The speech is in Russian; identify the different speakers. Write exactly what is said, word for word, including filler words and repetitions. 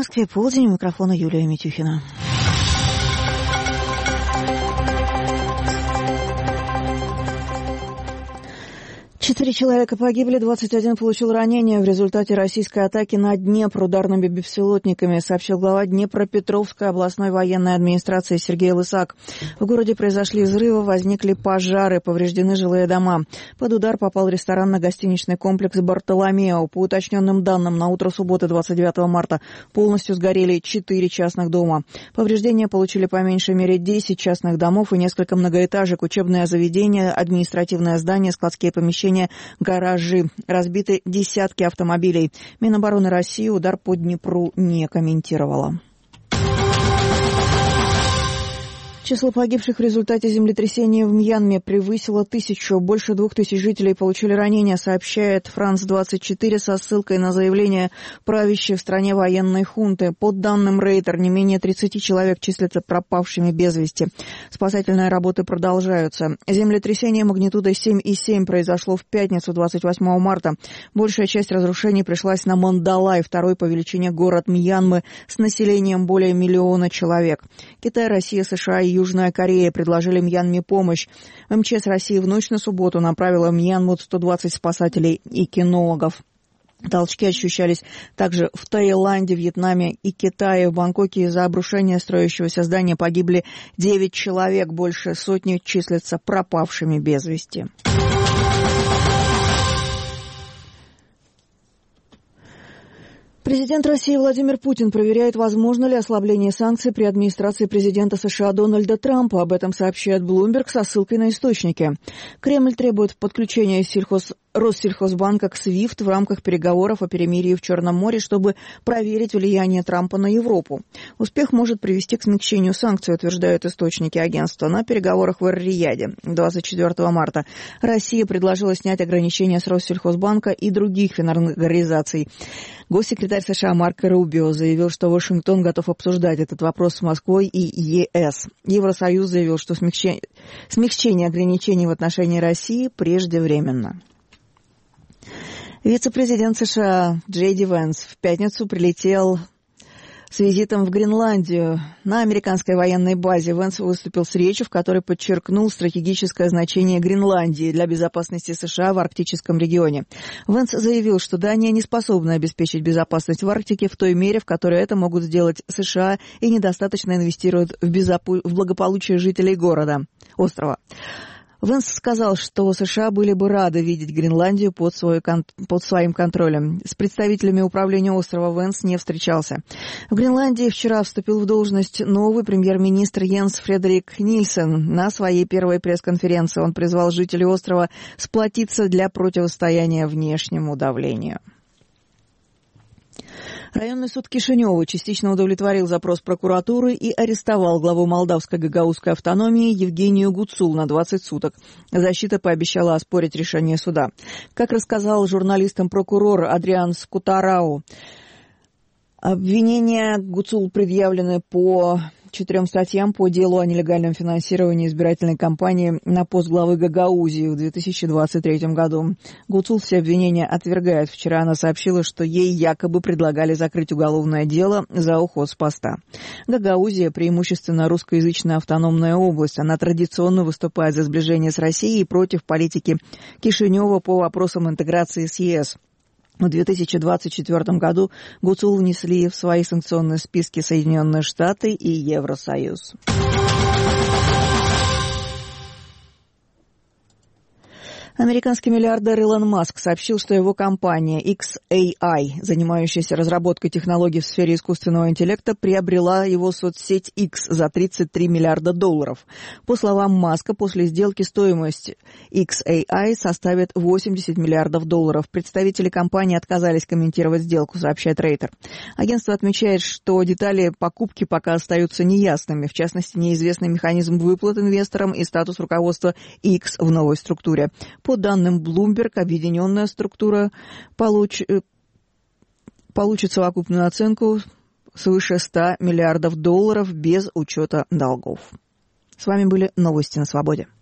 Speaker 1: Москве полдень, у микрофона Юлия Митюхина. Четыре человека погибли, двадцать один получил ранения в результате российской атаки на Днепр ударными беспилотниками, сообщил глава Днепропетровской областной военной администрации Сергей Лысак. В городе произошли взрывы, возникли пожары, повреждены жилые дома. Под удар попал ресторанно-гостиничный комплекс «Бартоломео». По уточненным данным, на утро субботы двадцать девятого марта полностью сгорели четыре частных дома. Повреждения получили по меньшей мере десять частных домов и несколько многоэтажек, учебное заведение, административное здание, складские помещения, гаражи. Разбиты десятки автомобилей. Минобороны России удар по Днепру не комментировала. Число погибших в результате землетрясения в Мьянме превысило тысячу. Больше двух тысяч жителей получили ранения, сообщает Франс двадцать четыре со ссылкой на заявление правящей в стране военной хунты. По данным Рейтер, не менее тридцати человек числятся пропавшими без вести. Спасательные работы продолжаются. Землетрясение магнитудой семь и семь произошло в пятницу, двадцать восьмого марта. Большая часть разрушений пришлась на Мандалай, второй по величине город Мьянмы с населением более миллиона человек. Китай, Россия, США и Южная Корея предложили Мьянме помощь. МЧС России в ночь на субботу направила в Мьянму сто двадцать спасателей и кинологов. Толчки ощущались также в Таиланде, Вьетнаме и Китае. В Бангкоке из-за обрушения строящегося здания погибли девять человек. Больше сотни числятся пропавшими без вести. Президент России Владимир Путин проверяет, возможно ли ослабление санкций при администрации президента США Дональда Трампа. Об этом сообщает Bloomberg со ссылкой на источники. Кремль требует подключения сельхоз... Россельхозбанка к свифт в рамках переговоров о перемирии в Черном море, чтобы проверить влияние Трампа на Европу. Успех может привести к смягчению санкций, утверждают источники агентства. На переговорах в Эр-Рияде двадцать четвёртого марта Россия предложила снять ограничения с Россельхозбанка и других финансовых организаций. Госсекретарь США Марко Рубио заявил, что Вашингтон готов обсуждать этот вопрос с Москвой и ЕС. Евросоюз заявил, что смягчение, смягчение ограничений в отношении России преждевременно. Вице-президент США Джей Ди Венс в пятницу прилетел с визитом в Гренландию. На американской военной базе Венс выступил с речью, в которой подчеркнул стратегическое значение Гренландии для безопасности США в арктическом регионе. Венс заявил, что Дания не способна обеспечить безопасность в Арктике в той мере, в которой это могут сделать США, и недостаточно инвестируют в, безопу... в благополучие жителей города, острова. Венс сказал, что США были бы рады видеть Гренландию под, свой, под своим контролем. С представителями управления острова Венс не встречался. В Гренландии вчера вступил в должность новый премьер-министр Йенс Фредерик Нильсен. На своей первой пресс-конференции он призвал жителей острова сплотиться для противостояния внешнему давлению. Районный суд Кишинева частично удовлетворил запрос прокуратуры и арестовал главу молдавской гагаузской автономии Евгению Гуцул на двадцать суток. Защита пообещала оспорить решение суда. Как рассказал журналистам прокурор Адриан Скутарау, обвинения Гуцул предъявлены по четырем статьям по делу о нелегальном финансировании избирательной кампании на пост главы Гагаузии в две тысячи двадцать третьем году. Гуцул все обвинения отвергает. Вчера она сообщила, что ей якобы предлагали закрыть уголовное дело за уход с поста. Гагаузия преимущественно русскоязычная автономная область. Она традиционно выступает за сближение с Россией и против политики Кишинева по вопросам интеграции с ЕС. В две тысячи двадцать четвёртом году Гуцул внесли в свои санкционные списки Соединенные Штаты и Евросоюз. Американский миллиардер Илон Маск сообщил, что его компания икс эй ай, занимающаяся разработкой технологий в сфере искусственного интеллекта, приобрела его соцсеть X за тридцать три миллиарда долларов. По словам Маска, после сделки стоимость икс эй ай составит восемьдесят миллиардов долларов. Представители компании отказались комментировать сделку, сообщает Рейтер. Агентство отмечает, что детали покупки пока остаются неясными. В частности, неизвестный механизм выплат инвесторам и статус руководства X в новой структуре. По данным Bloomberg, объединенная структура получ... получит совокупную оценку свыше ста миллиардов долларов без учета долгов. С вами были новости на Свободе.